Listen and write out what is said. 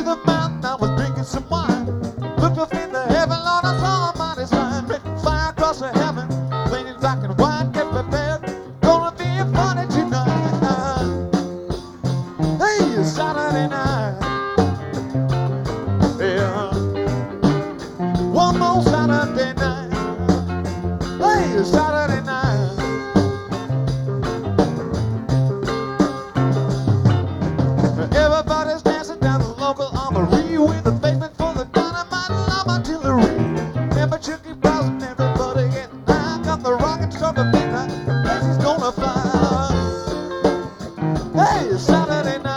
the mountain, I was drinking some wine. Looked up into heaven, Lord, I saw a mighty sign. Making fire across the heaven, cleaning black and white, get prepared. Gonna be a party tonight. Hey, it's Saturday night.